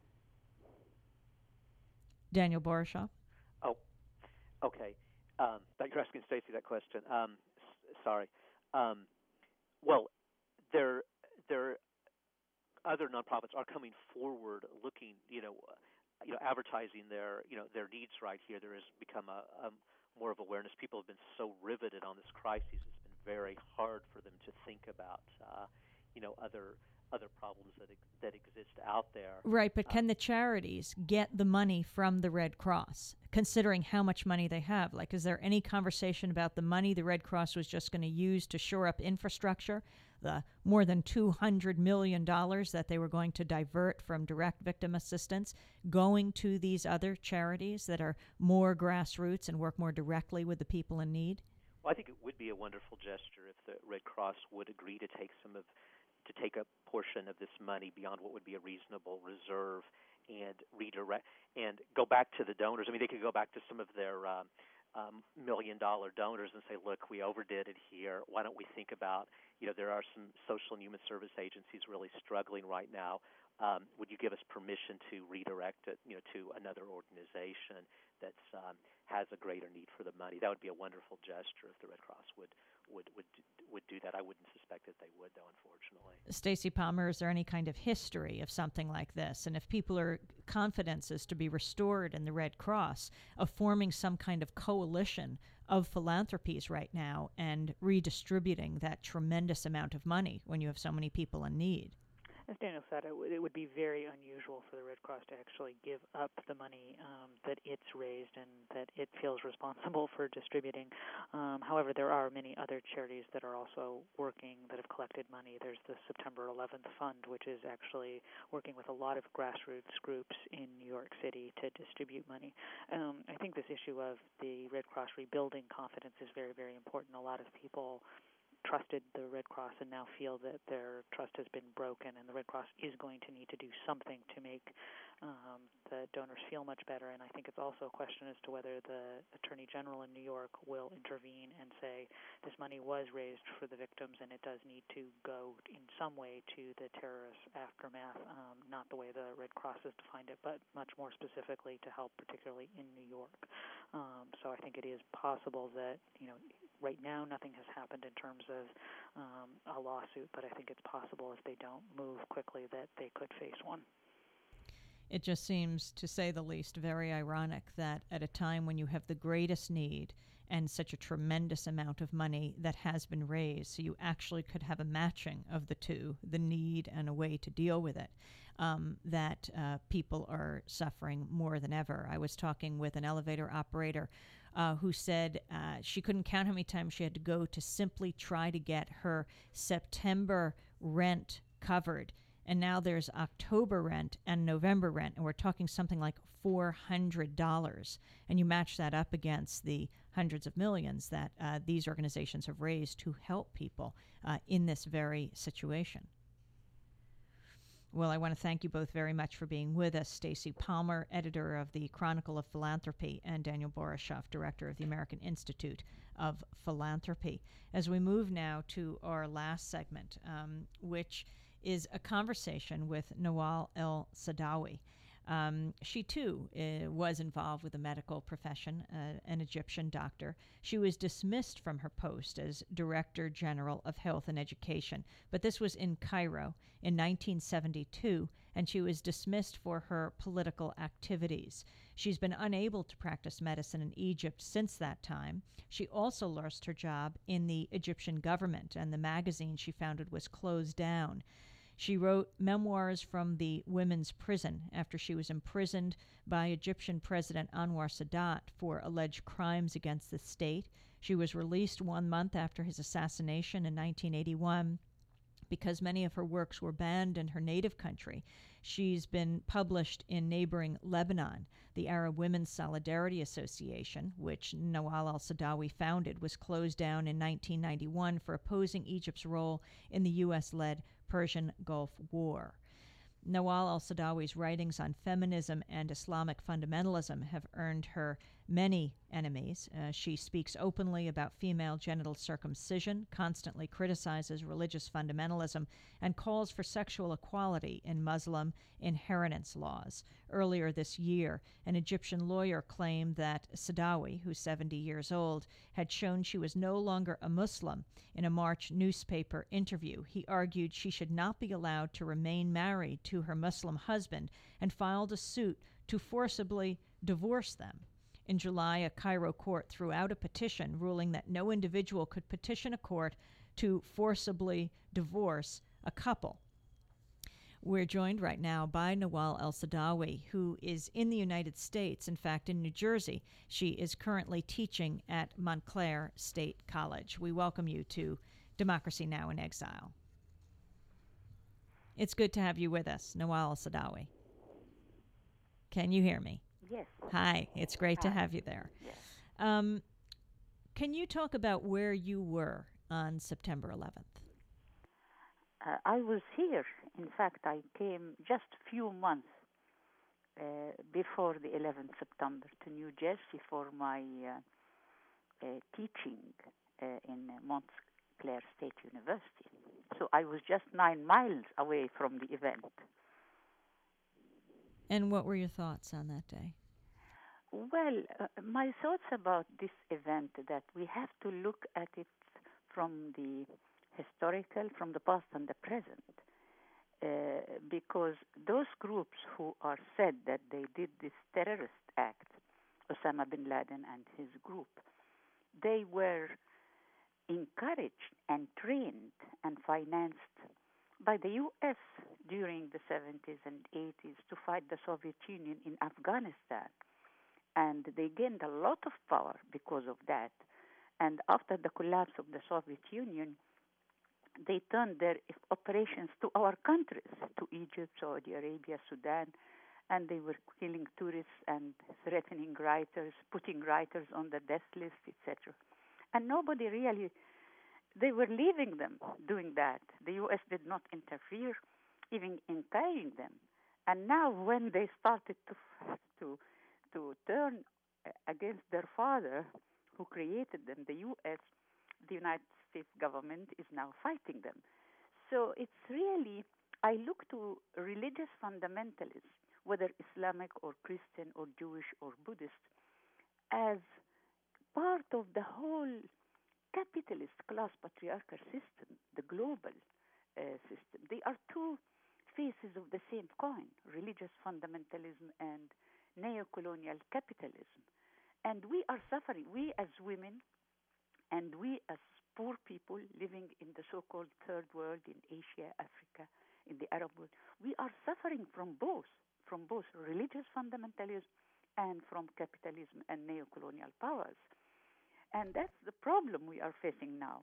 Daniel Boroshoff? Oh, okay. Um, thought you were asking Stacy that question. Um, s- sorry. Um, well, there, there, other nonprofits are coming forward, looking, you know, uh, you know, advertising their, you know, their needs right here. There has become a, a more of awareness. People have been so riveted on this crisis; it's been very hard for them to think about, uh, you know, other. other problems that ex- that exist out there. Right, but can the charities get the money from the Red Cross, considering how much money they have? Like, is there any conversation about the money the Red Cross was just going to use to shore up infrastructure, the more than two hundred million dollars that they were going to divert from direct victim assistance, going to these other charities that are more grassroots and work more directly with the people in need? Well, I think it would be a wonderful gesture if the Red Cross would agree to take some of to take a portion of this money beyond what would be a reasonable reserve and redirect and go back to the donors. I mean, they could go back to some of their um, um, million-dollar donors and say, look, we overdid it here. Why don't we think about, you know, there are some social and human service agencies really struggling right now. Um, would you give us permission to redirect it, you know, to another organization that um, has a greater need for the money? That would be a wonderful gesture if the Red Cross would would would would do that. I wouldn't suspect that they would, though, unfortunately. Stacey Palmer, is there any kind of history of something like this? And if people are confidence is to be restored in the Red Cross, of forming some kind of coalition of philanthropies right now and redistributing that tremendous amount of money when you have so many people in need? As Daniel said, it, w- it would be very unusual for the Red Cross to actually give up the money um, that it's raised and that it feels responsible for distributing. Um, however, there are many other charities that are also working, that have collected money. There's the September eleventh Fund, which is actually working with a lot of grassroots groups in New York City to distribute money. Um, I think this issue of the Red Cross rebuilding confidence is very, very important. A lot of people trusted the Red Cross and now feel that their trust has been broken, and the Red Cross is going to need to do something to make um, the donors feel much better. And I think it's also a question as to whether the Attorney General in New York will intervene and say this money was raised for the victims and it does need to go in some way to the terrorist aftermath, um, not the way the Red Cross has defined it, but much more specifically to help particularly in New York. Um, so I think it is possible that, you know, right now nothing has happened in terms of um, a lawsuit, but I think it's possible if they don't move quickly that they could face one. It just seems, to say the least, very ironic that at a time when you have the greatest need and such a tremendous amount of money that has been raised, so you actually could have a matching of the two, the need and a way to deal with it, um, that uh, people are suffering more than ever. I was talking with an elevator operator uh, who said uh, she couldn't count how many times she had to go to simply try to get her September rent covered. And now there's October rent and November rent, and we're talking something like four hundred dollars. And you match that up against the hundreds of millions that uh, these organizations have raised to help people uh, in this very situation. Well, I want to thank you both very much for being with us. Stacey Palmer, editor of the Chronicle of Philanthropy, and Daniel Boroshoff, director of the American Institute of Philanthropy. As we move now to our last segment, um, which is a conversation with Nawal El-Saadawi. Um, she, too, uh, was involved with the medical profession, uh, an Egyptian doctor. She was dismissed from her post as Director General of Health and Education, but this was in Cairo in nineteen seventy-two, and she was dismissed for her political activities. She's been unable to practice medicine in Egypt since that time. She also lost her job in the Egyptian government, and the magazine she founded was closed down. She wrote memoirs from the women's prison after she was imprisoned by Egyptian President Anwar Sadat for alleged crimes against the state. She was released one month after his assassination in nineteen eighty-one because many of her works were banned in her native country. She's been published in neighboring Lebanon. The Arab Women's Solidarity Association, which Nawal El-Saadawi founded, was closed down in nineteen ninety-one for opposing Egypt's role in the U S-led Persian Gulf War. Nawal El-Saadawi's writings on feminism and Islamic fundamentalism have earned her many enemies. Uh, she speaks openly about female genital circumcision, constantly criticizes religious fundamentalism, and calls for sexual equality in Muslim inheritance laws. Earlier this year, an Egyptian lawyer claimed that Saadawi, who's seventy years old, had shown she was no longer a Muslim in a March newspaper interview. He argued she should not be allowed to remain married to her Muslim husband and filed a suit to forcibly divorce them. In July, a Cairo court threw out a petition ruling that no individual could petition a court to forcibly divorce a couple. We're joined right now by Nawal El-Saadawi, who is in the United States, in fact, in New Jersey. She is currently teaching at Montclair State College. We welcome you to Democracy Now! In Exile. It's good to have you with us, Nawal El-Saadawi. Can you hear me? Yes. Hi, it's great Hi. to have you there. Yes. Um, can you talk about where you were on September eleventh? Uh, I was here. In fact, I came just a few months uh, before the eleventh of September to New Jersey for my uh, uh, teaching uh, in Montclair State University. So I was just nine miles away from the event. And what were your thoughts on that day? Well, uh, my thoughts about this event that we have to look at it from the historical, from the past and the present. Uh, because those groups who are said that they did this terrorist act, Osama bin Laden and his group, they were encouraged and trained and financed by the U S during the seventies and eighties to fight the Soviet Union in Afghanistan. And they gained a lot of power because of that. And after the collapse of the Soviet Union, they turned their operations to our countries, to Egypt, Saudi Arabia, Sudan, and they were killing tourists and threatening writers, putting writers on the death list, et cetera. And nobody really, they were leaving them doing that. The U S did not interfere, even encouraging them. And now when they started to to to turn against their father, who created them, the U S, the United States government is now fighting them. So it's really, I look to religious fundamentalists, whether Islamic or Christian or Jewish or Buddhist, as part of the whole capitalist class patriarchal system, the global uh, system. They are two faces of the same coin, religious fundamentalism and neo-colonial capitalism. And we are suffering, we as women and we as poor people living in the so-called third world, in Asia, Africa, in the Arab world, we are suffering from both, from both religious fundamentalism and from capitalism and neo-colonial powers. And that's the problem we are facing now.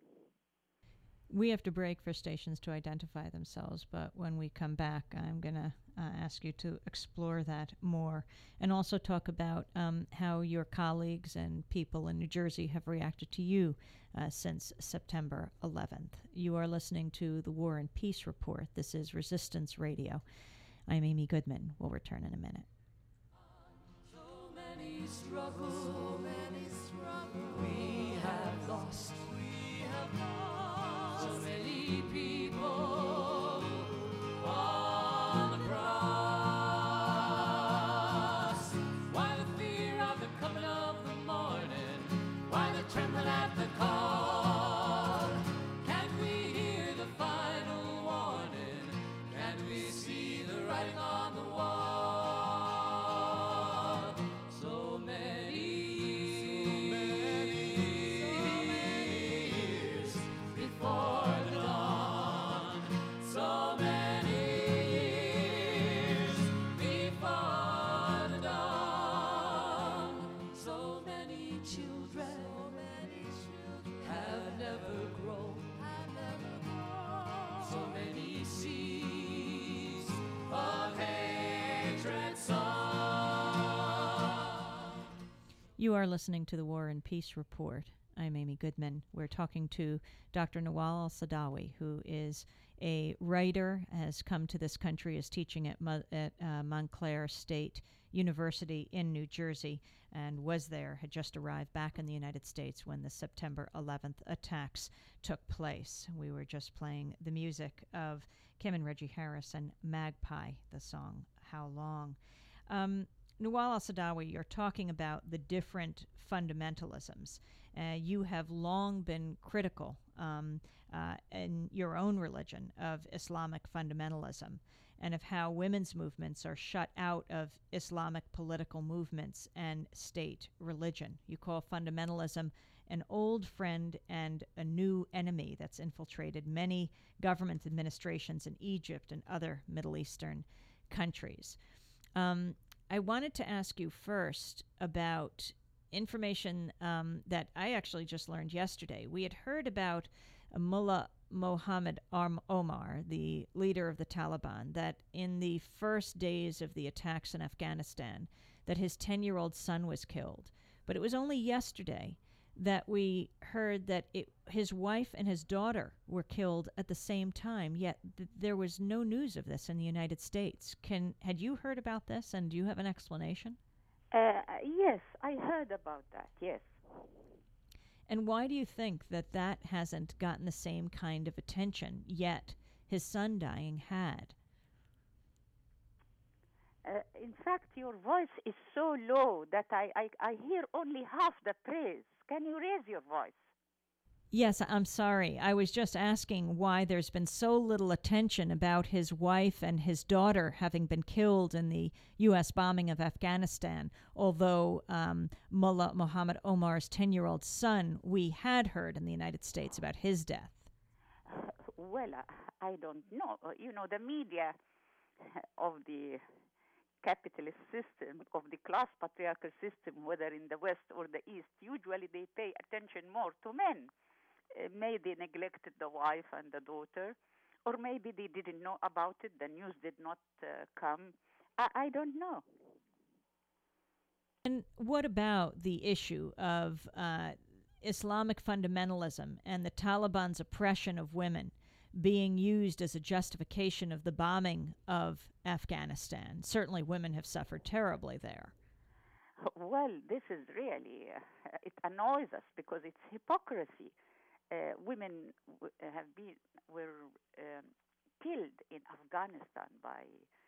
We have to break for stations to identify themselves, but when we come back, I'm going to uh, ask you to explore that more and also talk about um, how your colleagues and people in New Jersey have reacted to you uh, since September eleventh. You are listening to the War and Peace Report. This is Resistance Radio. I'm Amy Goodman. We'll return in a minute. So many struggles, so many struggles we have lost. We have lost so many people on the cross. Why the fear of the coming of the morning? Why the trembling at the call? Can we hear the final warning? Can we see the writing on the wall? So many years before the dawn. So many years before the dawn. So many children have never grown. So many seas of hatred sung. You are listening to the War and Peace Report. I'm Amy Goodman. We're talking to Doctor Nawal al-Saadawi, who is a writer, has come to this country, is teaching at, Mo- at uh, Montclair State University in New Jersey, and was there, had just arrived back in the United States when the September eleventh attacks took place. We were just playing the music of Kim and Reggie Harris and Magpie, the song How Long. Um, Nawal al-Saadawi, you're talking about the different fundamentalisms. Uh, you have long been critical um, uh, in your own religion of Islamic fundamentalism and of how women's movements are shut out of Islamic political movements and state religion. You call fundamentalism an old friend and a new enemy that's infiltrated many government administrations in Egypt and other Middle Eastern countries. Um, I wanted to ask you first about information um, that I actually just learned yesterday. We had heard about uh, Mullah Mohammed Arm Omar, the leader of the Taliban, that in the first days of the attacks in Afghanistan, that his ten-year-old son was killed. But it was only yesterday that we heard that it, his wife and his daughter were killed at the same time, yet th- there was no news of this in the United States. Can had you heard about this, and do you have an explanation? Uh, yes, I heard about that, yes. And why do you think that that hasn't gotten the same kind of attention, yet his son dying had? Uh, in fact, your voice is so low that I, I, I hear only half the praise. Can you raise your voice? Yes, I'm sorry. I was just asking why there's been so little attention about his wife and his daughter having been killed in the U S bombing of Afghanistan. Although um, Mullah Muhammad Omar's ten year old son, we had heard in the United States about his death. Well, I don't know. Uh, You know, the media of the capitalist system, of the class patriarchal system, whether in the West or the East, usually they pay attention more to men. Uh, maybe they neglected the wife and the daughter, or maybe they didn't know about it, the news did not uh, come. I, I don't know. And what about the issue of uh, Islamic fundamentalism and the Taliban's oppression of women being used as a justification of the bombing of Afghanistan? Certainly, women have suffered terribly there. Well, this is really, uh, it annoys us because it's hypocrisy. Uh, women w- have been, were um, killed in Afghanistan by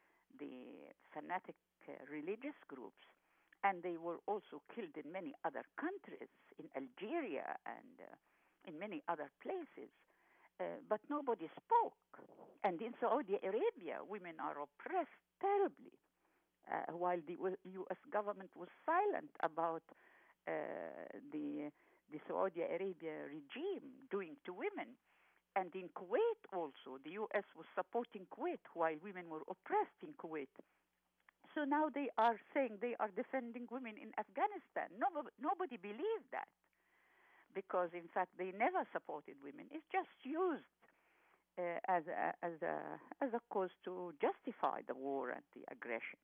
the fanatic uh, religious groups, and they were also killed in many other countries, in Algeria and uh, in many other places. Uh, but nobody spoke. And in Saudi Arabia, women are oppressed terribly, uh, while the U S government was silent about uh, the, the Saudi Arabia regime doing to women. And in Kuwait also, the U S was supporting Kuwait while women were oppressed in Kuwait. So now they are saying they are defending women in Afghanistan. Nobody, nobody believed that, because in fact they never supported women. It's just used uh, as a, as a as a cause to justify the war and the aggression.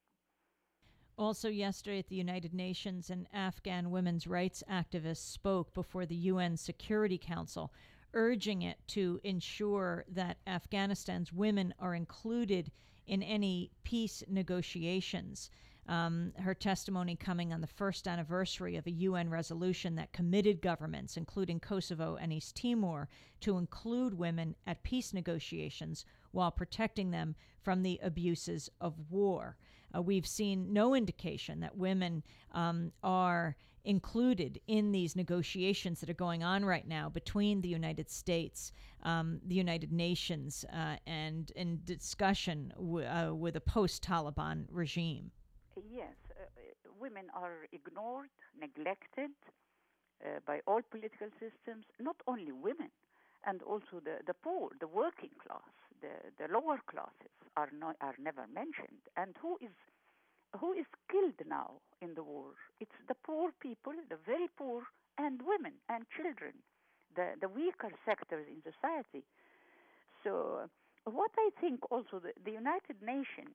Also, yesterday at the United Nations, an Afghan women's rights activist spoke before the U N Security Council, urging it to ensure that Afghanistan's women are included in any peace negotiations. Um, her testimony coming on the first anniversary of a U N resolution that committed governments, including Kosovo and East Timor, to include women at peace negotiations while protecting them from the abuses of war. Uh, we've seen no indication that women um, are included in these negotiations that are going on right now between the United States, um, the United Nations, uh, and in discussion w- uh, with a post-Taliban regime. Yes, uh, uh, women are ignored, neglected uh, by all political systems, not only women, and also the, the poor, the working class, the, the lower classes are not, are never mentioned. And who is who is killed now in the war? It's the poor people, the very poor, and women and children, the, the weaker sectors in society. So what I think also the, the United Nations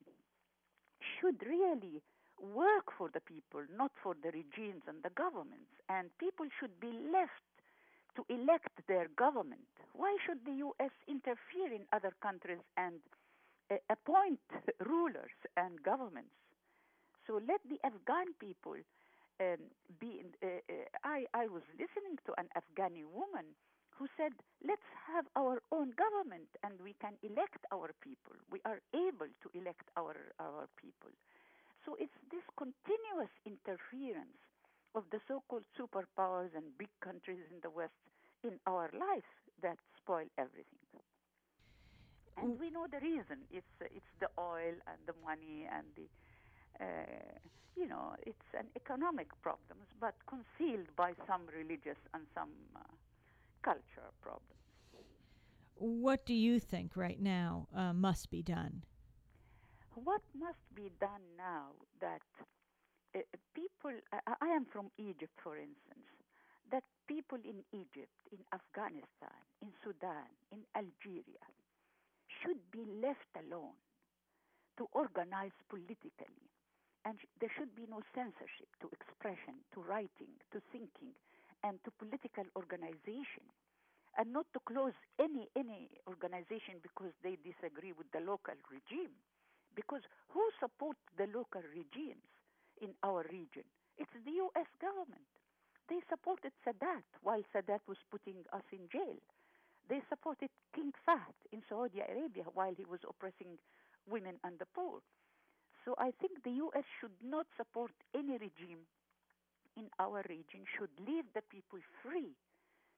should really work for the people, not for the regimes and the governments. And people should be left to elect their government. Why should the U S interfere in other countries and uh, appoint rulers and governments? So let the Afghan people um, be. In, uh, uh, I, I was listening to an Afghani woman who said, let's have our own government and we can elect our people. We are able to elect our, our people. So it's this continuous interference of the so-called superpowers and big countries in the West in our life that spoil everything. And we know the reason. It's it's the oil and the money and the, uh, you know, it's an economic problems, but concealed by some religious and some uh, culture problems. What do you think right now uh, must be done? What must be done now that uh, people, I, I am from Egypt, for instance, that people in Egypt, in Afghanistan, in Sudan, in Algeria, should be left alone to organize politically. And sh- there should be no censorship to expression, to writing, to thinking, and to political organization. And not to close any, any organization because they disagree with the local regime. Because who supports the local regimes in our region? It's the U S government. They supported Sadat while Sadat was putting us in jail. They supported King Fahd in Saudi Arabia while he was oppressing women and the poor. So I think the U S should not support any regime in our region, should leave the people free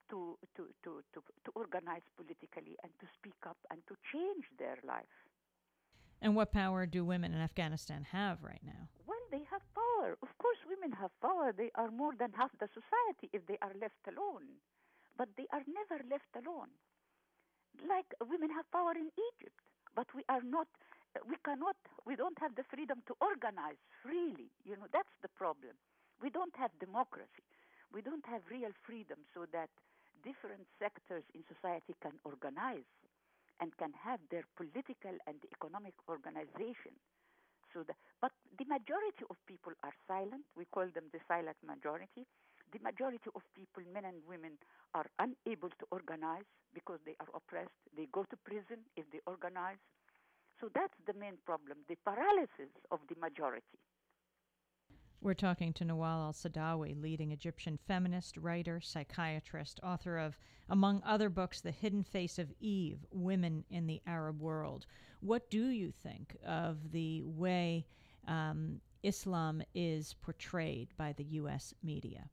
to, to, to, to, to organize politically and to speak up and to change their life. And what power do women in Afghanistan have right now? Well, they have power. Of course, women have power. They are more than half the society if they are left alone. But they are never left alone. Like women have power in Egypt, but we are not, we cannot, we don't have the freedom to organize freely. You know, that's the problem. We don't have democracy. We don't have real freedom so that different sectors in society can organize and can have their political and economic organization. So the, but the majority of people are silent. We call them the silent majority. The majority of people, men and women, are unable to organize because they are oppressed. They go to prison if they organize. So that's the main problem, the paralysis of the majority. We're talking to Nawal al-Saadawi, leading Egyptian feminist, writer, psychiatrist, author of, among other books, The Hidden Face of Eve, Women in the Arab World. What do you think of the way um, Islam is portrayed by the U S media?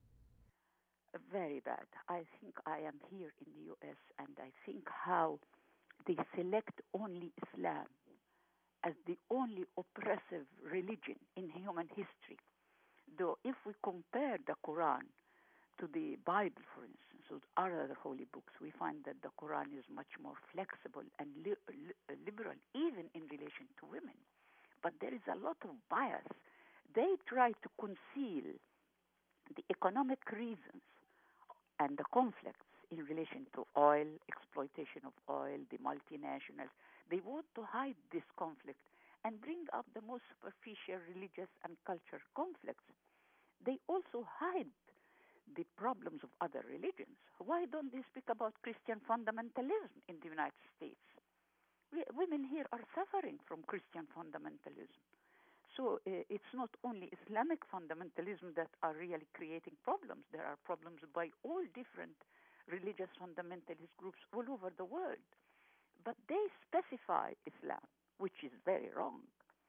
Very bad. I think I am here in the U S and I think how they select only Islam as the only oppressive religion in human history. Though if we compare the Quran to the Bible, for instance, or other holy books, we find that the Quran is much more flexible and li- li- liberal, even in relation to women. But there is a lot of bias. They try to conceal the economic reasons and the conflicts in relation to oil, exploitation of oil, the multinationals. They want to hide this conflict and bring up the most superficial religious and cultural conflicts. They also hide the problems of other religions. Why don't they speak about Christian fundamentalism in the United States? We, women here are suffering from Christian fundamentalism. So uh, it's not only Islamic fundamentalism that are really creating problems. There are problems by all different religious fundamentalist groups all over the world. But they specify Islam, which is very wrong.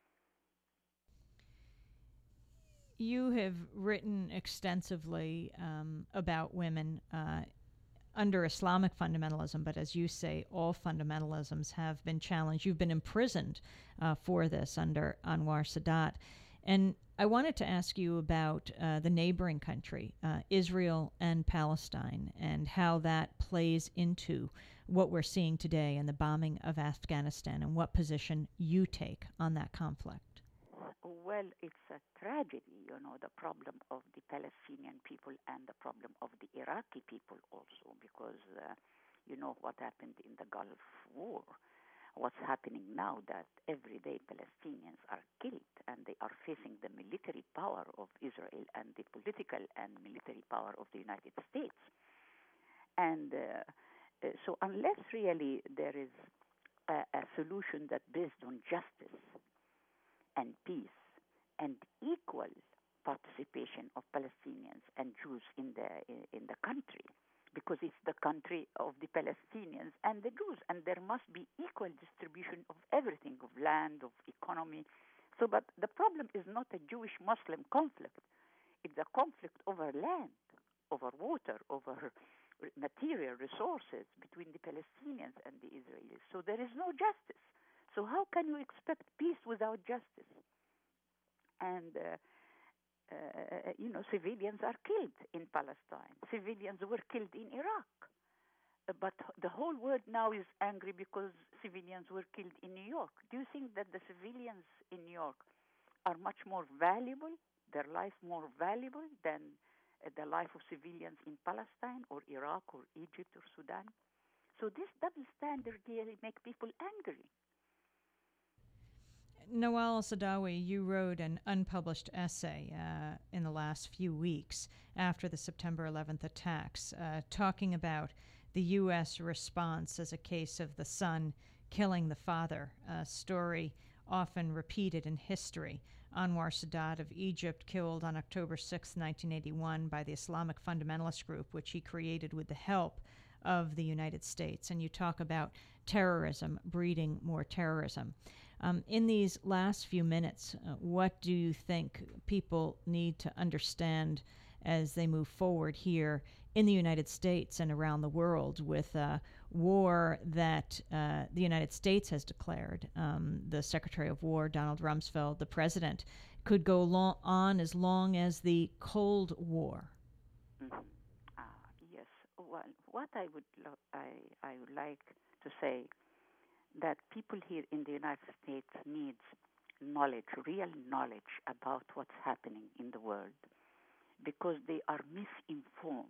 You have written extensively um, about women uh, under Islamic fundamentalism, but as you say, all fundamentalisms have been challenged. You've been imprisoned uh, for this under Anwar Sadat. And I wanted to ask you about uh, the neighboring country, uh, Israel and Palestine, and how that plays into what we're seeing today in the bombing of Afghanistan, and what position you take on that conflict. Well, it's a tragedy, you know, the problem of the Palestinian people and the problem of the Iraqi people also, because, uh, you know, what happened in the Gulf War. What's happening now that every day Palestinians are killed and they are facing the military power of Israel and the political and military power of the United States. And uh, uh, so unless really there is a, a solution that based on justice and peace and equal participation of Palestinians and Jews in the in the country, because it's the country of the Palestinians and the Jews, and there must be equal distribution of everything, of land, of economy. So, but the problem is not a Jewish-Muslim conflict. It's a conflict over land, over water, over material resources between the Palestinians and the Israelis. So there is no justice. So how can you expect peace without justice? And, uh, uh, you know, civilians are killed in Palestine. Civilians were killed in Iraq. Uh, but the whole world now is angry because civilians were killed in New York. Do you think that the civilians in New York are much more valuable, their life more valuable than uh, the life of civilians in Palestine or Iraq or Egypt or Sudan? So this double standard really make people angry. Nawal al-Saadawi, you wrote an unpublished essay uh, in the last few weeks after the September eleventh attacks, uh, talking about the U S response as a case of the son killing the father, a story often repeated in history. Anwar Sadat of Egypt, killed on October sixth, nineteen eighty-one by the Islamic fundamentalist group, which he created with the help of the United States. And you talk about terrorism breeding more terrorism. Um, in these last few minutes, uh, what do you think people need to understand as they move forward here in the United States and around the world with a war that uh, the United States has declared. Um, the Secretary of War, Donald Rumsfeld, the president, could go long, on as long as the Cold War. Mm-hmm. Ah, yes. Well, what I would lo- I I would like to say that people here in the United States needs knowledge, real knowledge about what's happening in the world, because they are misinformed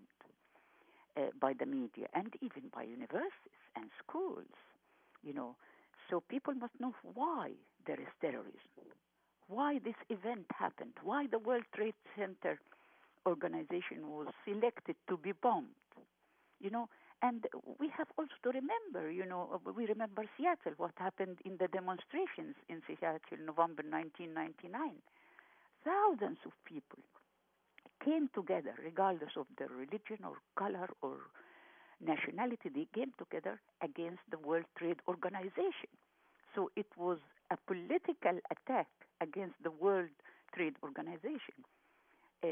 uh, by the media and even by universities and schools. You know, so people must know why there is terrorism, why this event happened, why the World Trade Center organization was selected to be bombed, you know. And we have also to remember, you know, we remember Seattle, what happened in the demonstrations in Seattle, November nineteen ninety-nine. Thousands of people came together, regardless of their religion or color or nationality. They came together against the World Trade Organization. So it was a political attack against the World Trade Organization. Uh,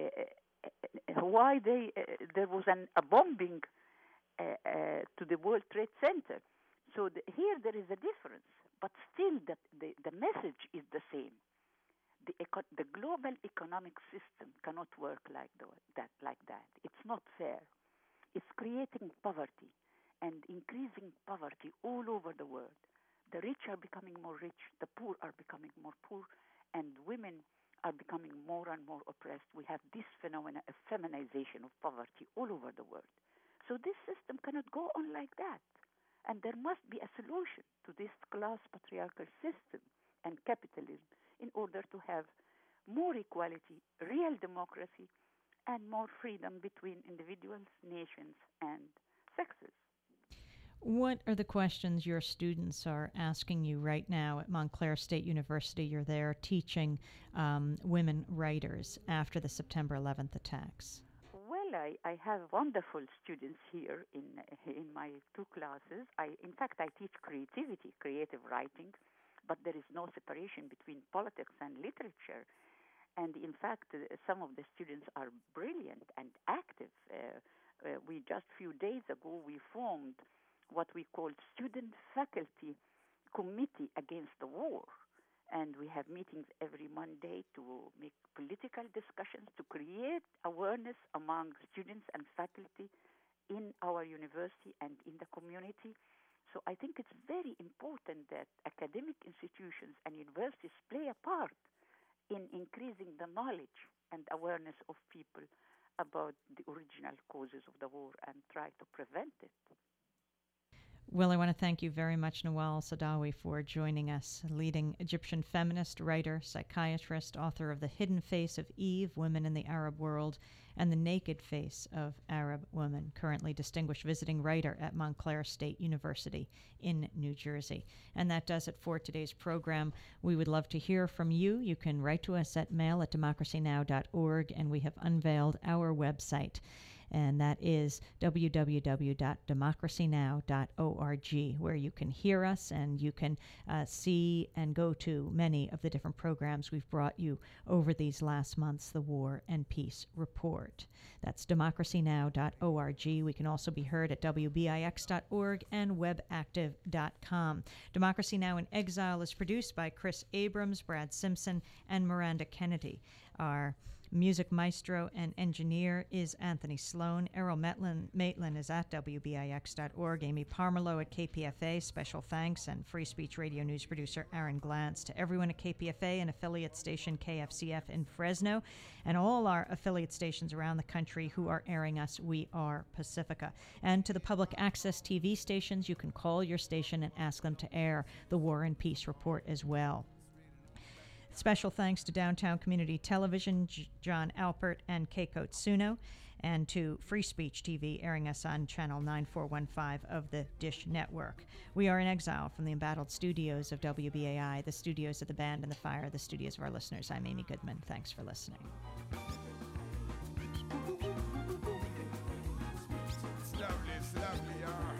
uh, why they uh, there was an, a bombing uh, uh, to the World Trade Center. So the, here there is a difference, but still the, the, the message is the same. The, eco- the global economic system cannot work like the, that. Like that, it's not fair. It's creating poverty and increasing poverty all over the world. The rich are becoming more rich, the poor are becoming more poor, and women are becoming more and more oppressed. We have this phenomena, a feminization of poverty all over the world. So this system cannot go on like that. And there must be a solution to this class patriarchal system and capitalism in order to have more equality, real democracy, and more freedom between individuals, nations, and sexes. What are the questions your students are asking you right now at Montclair State University? You're there teaching um, women writers after the September eleventh attacks. Well, I, I have wonderful students here in in my two classes. I, in fact, I teach creativity, creative writing, but there is no separation between politics and literature. And in fact, uh, some of the students are brilliant and active. Uh, uh, we just a few days ago we formed what we call Student Faculty Committee Against the War. And we have meetings every Monday to make political discussions, to create awareness among students and faculty in our university and in the community. So I think it's very important that academic institutions and universities play a part in increasing the knowledge and awareness of people about the original causes of the war and try to prevent it. Well, I want to thank you very much, Nawal Saadawi, for joining us, leading Egyptian feminist, writer, psychiatrist, author of The Hidden Face of Eve, Women in the Arab World, and The Naked Face of Arab Women, currently distinguished visiting writer at Montclair State University in New Jersey. And that does it for today's program. We would love to hear from you. You can write to us at mail at democracy now dot org, and we have unveiled our website. And that is w w w dot democracy now dot org, where you can hear us and you can uh, see and go to many of the different programs we've brought you over these last months, the War and Peace Report. That's democracy now dot org. We can also be heard at w b i x dot org and web active dot com. Democracy Now! In Exile is produced by Chris Abrams, Brad Simpson, and Miranda Kennedy. Our music maestro and engineer is Anthony Sloan. Errol Maitland, Maitland is at w b i x dot org. Amy Parmerlow at K P F A. Special thanks. And Free Speech Radio News producer Aaron Glantz. To everyone at K P F A and affiliate station K F C F in Fresno, and all our affiliate stations around the country who are airing us, we are Pacifica. And to the public access T V stations, you can call your station and ask them to air the War and Peace Report as well. Special thanks to Downtown Community Television, J- John Alpert and Keiko Tsuno, and to Free Speech T V, airing us on channel nine four one five of the Dish Network. We are in exile from the embattled studios of W B A I, the studios of the Band and the Fire, the studios of our listeners. I'm Amy Goodman. Thanks for listening. It's lovely, it's lovely, uh.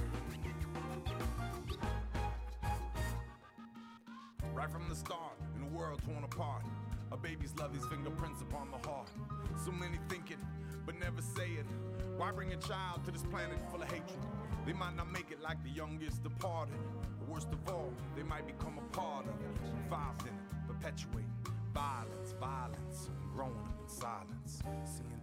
Right from the start, in a world torn apart, a baby's love, these fingerprints upon the heart. So many thinking, but never say it. Why bring a child to this planet full of hatred? They might not make it like the youngest departed. Or worst of all, they might become a part of it, involved in it, perpetuate violence, violence, and growing up in silence. Singing